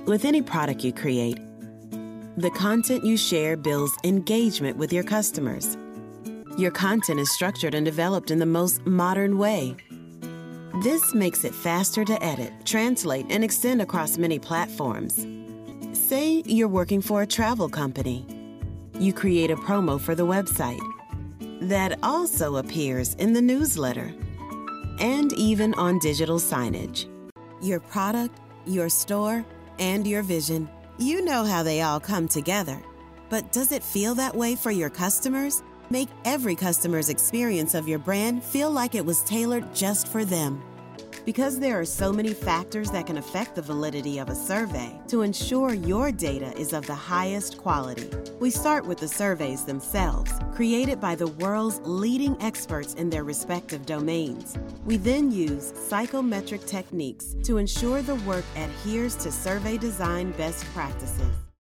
With any product you create, the content you share builds engagement with your customers. Your content is structured and developed in the most modern way. This makes it faster to edit, translate, and extend across many platforms. Say you're working for a travel company. You create a promo for the website that also appears in the newsletter and even on digital signage. Your product, your store, and your vision, you know how they all come together. But does it feel that way for your customers? Make every customer's experience of your brand feel like it was tailored just for them. Because there are so many factors that can affect the validity of a survey, to ensure your data is of the highest quality, we start with the surveys themselves, created by the world's leading experts in their respective domains. We then use psychometric techniques to ensure the work adheres to survey design best practices.